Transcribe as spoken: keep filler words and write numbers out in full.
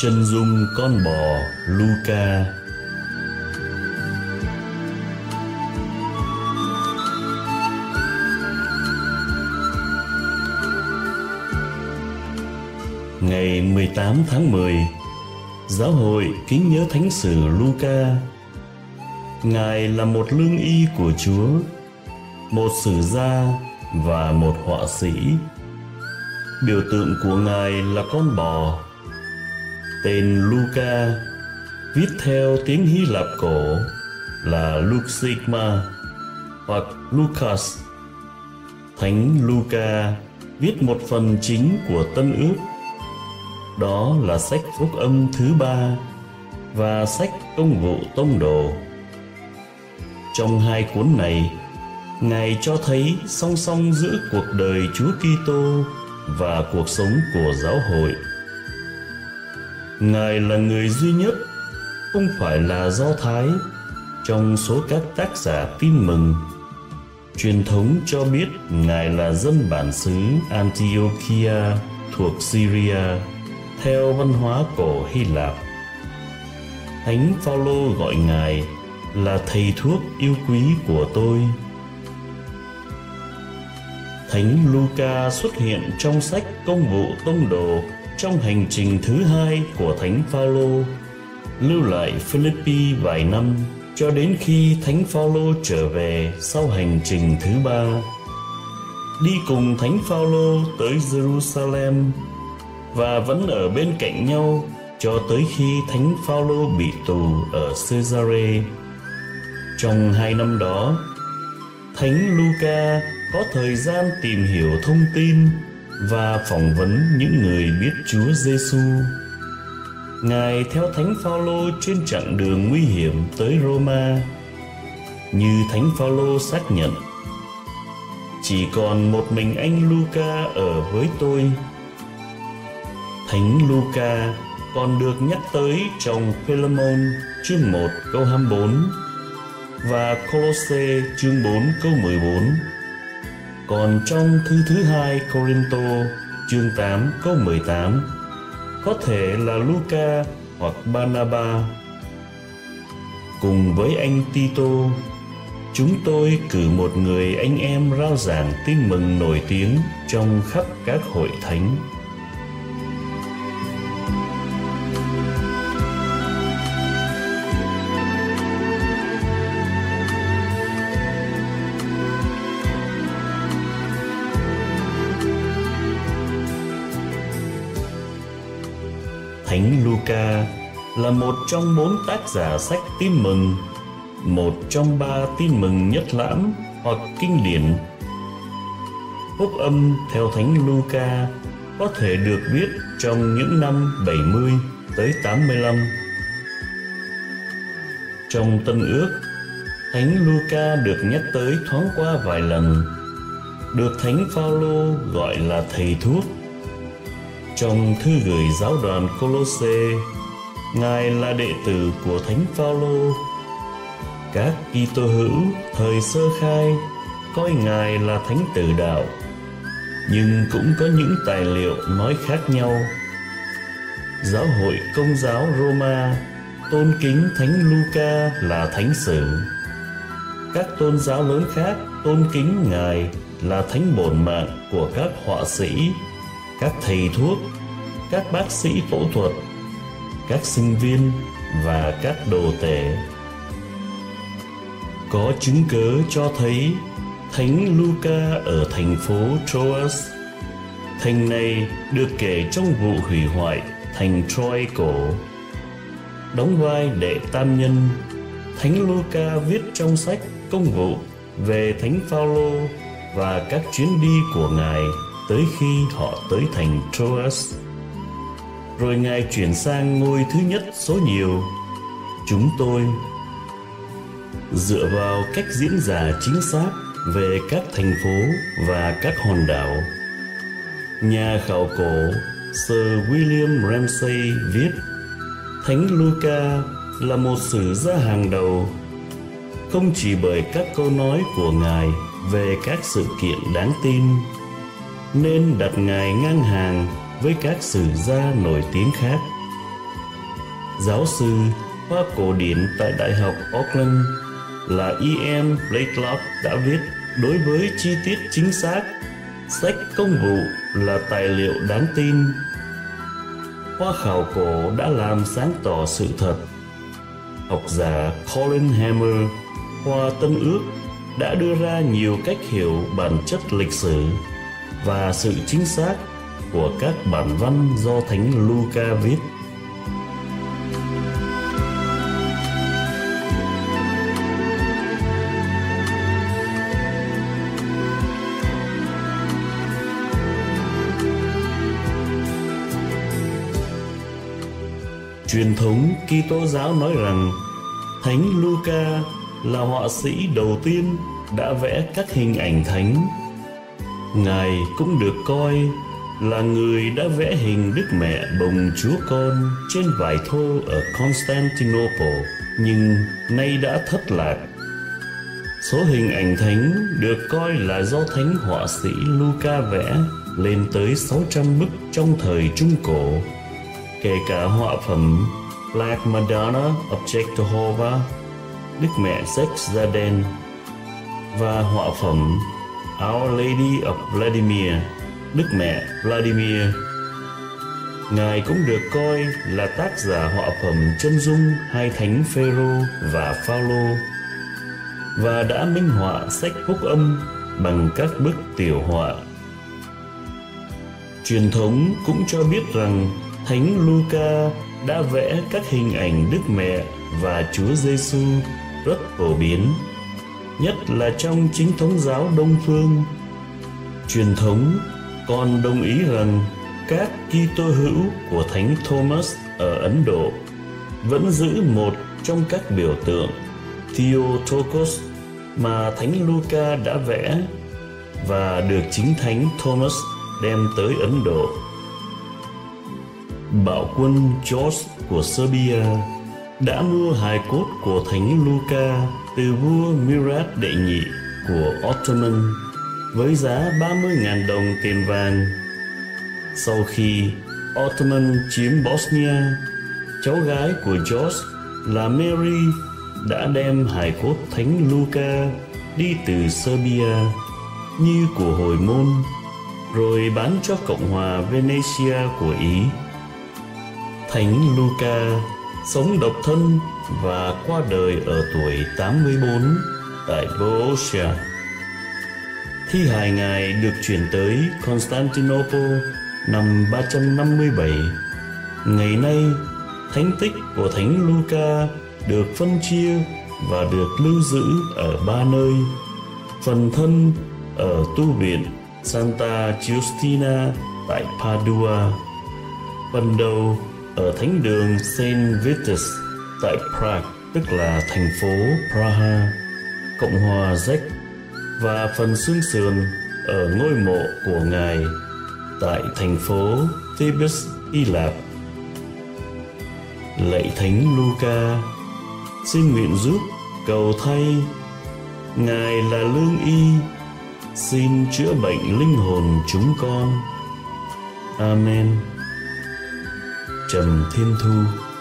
Chân dung con bò Luca. Ngày mười tám tháng mười, Giáo hội kính nhớ Thánh sử Luca. Ngài là một lương y của Chúa, một sử gia và một họa sĩ. Biểu tượng của Ngài là con bò. Tên Luca viết theo tiếng Hy Lạp cổ là Luxigma hoặc Lucas. Thánh Luca viết một phần chính của Tân Ước, đó là sách Phúc âm thứ ba và sách Công vụ Tông đồ. Trong hai cuốn này, Ngài cho thấy song song giữa cuộc đời Chúa Kitô và cuộc sống của giáo hội. Ngài là người duy nhất, không phải là Do Thái, trong số các tác giả Tin mừng. Truyền thống cho biết Ngài là dân bản xứ Antiochia thuộc Syria, theo văn hóa cổ Hy Lạp. Thánh Phaolô gọi Ngài là thầy thuốc yêu quý của tôi. Thánh Luca xuất hiện trong sách Công vụ Tông đồ trong hành trình thứ hai của Thánh Phaolô, lưu lại Philippi vài năm cho đến khi Thánh Phaolô trở về sau hành trình thứ ba. Đi cùng Thánh Phaolô tới Jerusalem và vẫn ở bên cạnh nhau cho tới khi Thánh Phaolô bị tù ở Caesarea. Trong hai năm đó, Thánh Luca có thời gian tìm hiểu thông tin và phỏng vấn những người biết Chúa Giêsu. Ngài theo Thánh Phaolô trên chặng đường nguy hiểm tới Roma. Như Thánh Phaolô xác nhận, chỉ còn một mình anh Luca ở với tôi. Thánh Luca còn được nhắc tới trong Philemon chương một câu hai mươi bốn và Colosse chương bốn câu mười bốn. Còn trong thư thứ hai Corinto chương tám câu mười tám, có thể là Luca hoặc Barnaba. Cùng với anh Tito, chúng tôi cử một người anh em rao giảng tin mừng nổi tiếng trong khắp các hội thánh. Thánh Luca là một trong bốn tác giả sách Tin mừng, một trong ba tin mừng nhất lãm hoặc kinh điển. Phúc âm theo Thánh Luca có thể được viết trong những năm bảy mươi tới tám mươi lăm. Trong Tân Ước, Thánh Luca được nhắc tới thoáng qua vài lần, được Thánh Phaolô gọi là thầy thuốc. Trong thư gửi giáo đoàn Colosse, Ngài là đệ tử của Thánh Phaolô. Các Kitô hữu thời sơ khai coi Ngài là thánh tử đạo, nhưng cũng có những tài liệu nói khác nhau. Giáo hội Công giáo Roma tôn kính Thánh Luca là thánh sử. Các tôn giáo lớn khác tôn kính Ngài là thánh bổn mạng của các họa sĩ, các thầy thuốc, các bác sĩ phẫu thuật, các sinh viên và các đồ tể. Có chứng cớ cho thấy Thánh Luca ở thành phố Troas. Thành này được kể trong vụ hủy hoại thành Troy cổ. Đóng vai đệ tam nhân, Thánh Luca viết trong sách Công vụ về Thánh Phaolô và các chuyến đi của Ngài tới khi họ tới thành Troas. Rồi Ngài chuyển sang ngôi thứ nhất số nhiều. Chúng tôi, dựa vào cách diễn giải chính xác về các thành phố và các hòn đảo, nhà khảo cổ Sir William Ramsay viết Thánh Luca là một sử gia hàng đầu, không chỉ bởi các câu nói của Ngài về các sự kiện đáng tin, nên đặt Ngài ngang hàng với các sử gia nổi tiếng khác, giáo sư khoa cổ điển tại Đại học Auckland là E M Blakelock đã viết đối với chi tiết chính xác, sách công vụ là tài liệu đáng tin. Khoa khảo cổ đã làm sáng tỏ sự thật. Học giả Colin Hammer, khoa Tân ước, đã đưa ra nhiều cách hiểu bản chất lịch sử và sự chính xác của các bản văn do Thánh Luca viết. Truyền thống Kitô giáo nói rằng Thánh Luca là họa sĩ đầu tiên đã vẽ các hình ảnh thánh. Ngài cũng được coi là người đã vẽ hình Đức Mẹ bồng Chúa Con trên vải thô ở Constantinople, nhưng nay đã thất lạc. Số hình ảnh thánh được coi là do thánh họa sĩ Luca vẽ lên tới sáu trăm bức trong thời Trung Cổ, kể cả họa phẩm Black Madonna Object Jehovah, Đức Mẹ Sex Zaden, và họa phẩm Our Lady of Vladimir, Đức Mẹ Vladimir. Ngài cũng được coi là tác giả họa phẩm chân dung hai thánh Phêrô và Phaolô, và đã minh họa sách Phúc Âm bằng các bức tiểu họa. Truyền thống cũng cho biết rằng Thánh Luca đã vẽ các hình ảnh Đức Mẹ và Chúa Giêsu rất phổ biến, nhất là trong chính thống giáo Đông phương. Truyền thống còn đồng ý rằng các Kitô hữu của Thánh Thomas ở Ấn Độ vẫn giữ một trong các biểu tượng Theotokos mà Thánh Luca đã vẽ và được chính Thánh Thomas đem tới Ấn Độ. Bạo quân George của Serbia đã mua hài cốt của Thánh Luca từ vua Murad đệ nhị của Ottoman với giá ba mươi nghìn đồng tiền vàng. Sau khi Ottoman chiếm Bosnia, cháu gái của George là Mary đã đem hài cốt Thánh Luca đi từ Serbia như của hồi môn, rồi bán cho Cộng hòa Venetia của Ý. Thánh Luca sống độc thân và qua đời ở tuổi tám mươi tư tại Boeotia. Thi hài Ngài được chuyển tới Constantinople năm ba trăm năm mươi bảy. Ngày nay, thánh tích của Thánh Luca được phân chia và được lưu giữ ở ba nơi: phần thân ở tu viện Santa Giustina tại Padua, phần đầu ở thánh đường Saint Vitus tại Prague, tức là thành phố Praha, Cộng hòa Czech, và phần xương sườn ở ngôi mộ của Ngài tại thành phố Thebes, Hy Lạp. Lạy Thánh Luca, xin nguyện giúp cầu thay. Ngài là lương y, xin chữa bệnh linh hồn chúng con. Amen. Trầm Thiên Thu.